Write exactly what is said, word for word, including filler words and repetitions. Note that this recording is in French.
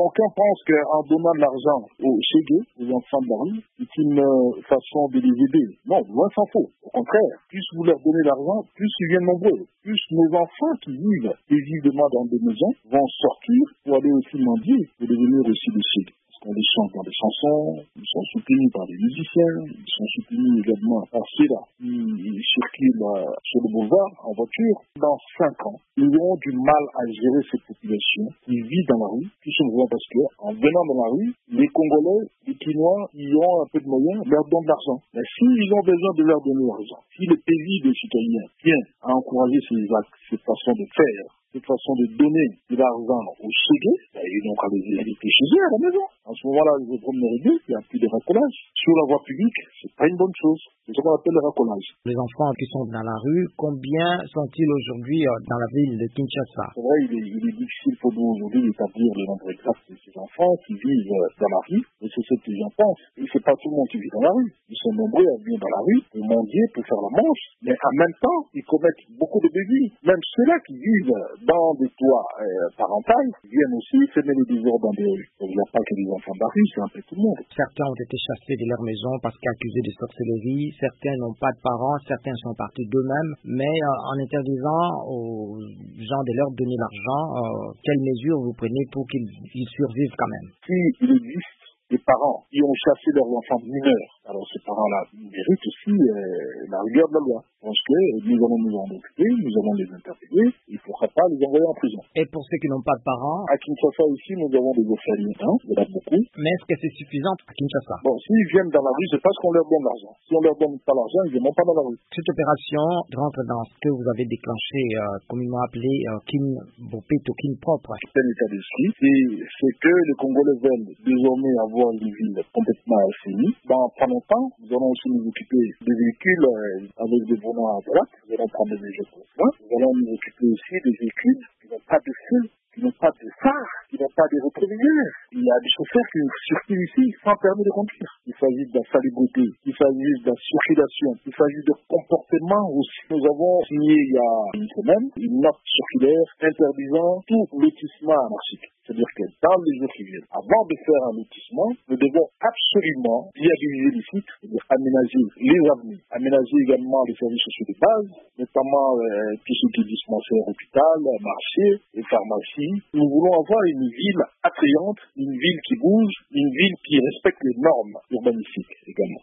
D'aucuns pensent qu'en donnant de l'argent aux chégués, aux enfants de la rue, c'est une euh, façon de les aider. Non, loin s'en faut. Au contraire, plus vous leur donnez l'argent, plus ils viennent nombreux. Plus nos enfants qui vivent paisiblement dans des maisons vont sortir pour aller aussi mendier et devenir aussi des chégués. On les chante dans des chansons, ils sont soutenus par des musiciens, ils sont soutenus également par ceux-là qui circulent euh, sur le boulevard en voiture. Dans cinq ans, nous aurons du mal à gérer cette population qui vit dans la rue, tout simplement parce que, en venant dans la rue, les Congolais, les Quinois, qui ont un peu de moyens, leur donnent de l'argent. Mais s'ils ont besoin de leur donner l'argent, si le pays des citoyens tient à encourager ces actes, cette façon de faire, cette façon de donner de l'argent aux chégués, ben, ils n'ont qu'à les inviter chez eux à la maison. En ce moment-là, je promets il y a plus de racolage. Sur la voie publique, c'est pas une bonne chose. C'est ce qu'on appelle le racolage. Les enfants qui sont dans la rue, combien sont-ils aujourd'hui dans la ville de Kinshasa? C'est vrai, il est, il est difficile pour nous aujourd'hui d'établir le nombre exact de ces enfants qui vivent dans la rue, mais c'est ce que les gens pensent. Et c'est pas tout le monde qui vit dans la rue. Ils sont nombreux à vivre dans la rue, pour mendier, pour faire la manche, mais en même temps, ils commettent beaucoup de bêtises. Même ceux-là qui vivent dans des toits euh, parentaux viennent aussi semer les désordres dans des rues. Donc, il n'y a pas que les enfants de la rue, c'est un peu tout le monde. Certains ont été chassés de leur maison parce qu'accusés de sorcellerie, certains n'ont pas de parents, certains sont partis d'eux-mêmes, mais euh, en interdisant aux gens de leur donner l'argent, euh, quelles mesures vous prenez pour qu'ils survivent quand même? Si il existe des parents qui ont chassé leurs enfants mineurs, alors ces parents-là méritent aussi euh, la rigueur de la loi. Parce que nous allons nous en occuper, nous allons les interpeller, il ne faudra pas les envoyer en prison. Et pour ceux qui n'ont pas de parents? À Kinshasa ici, nous avons des orphelins, hein, il y en a beaucoup. Mais est-ce que c'est suffisant à Kinshasa? Bon, s'ils viennent dans la rue, c'est parce qu'on leur donne l'argent. Si on leur donne pas l'argent, ils ne viennent pas dans la rue. Cette opération rentre dans ce que vous avez déclenché, euh, communément appelé euh, Kin Bopeto, Kin propre. C'est un état d'esprit, c'est que les Congolais veulent désormais avoir une ville complètement assainie. Dans pas longtemps, nous allons aussi nous occuper des véhicules euh, avec des volants à droite. Nous allons prendre des véhicules pour ça. Nous allons nous occuper aussi des véhicules qui n'ont pas de feu, qui n'ont pas de phare, qui n'ont pas de rétroviseurs. Il y a des chauffeurs qui circulent ici sans permis de conduire. Il s'agit de la salubrité, il s'agit de la circulation, il s'agit de comportement aussi. Nous avons signé il y a une semaine une note circulaire interdisant tout lotissement anarchique. C'est-à-dire que dans les jours qui viennent, avant de faire un lotissement, nous devons absolument viabiliser les sites, c'est-à-dire aménager les avenues, aménager également les services sociaux de base, notamment euh, tout ce qui est dispensaire, hôpital, marché et pharmacie. Nous voulons avoir une ville attrayante, une ville qui bouge, une ville qui respecte les normes urbanistiques également.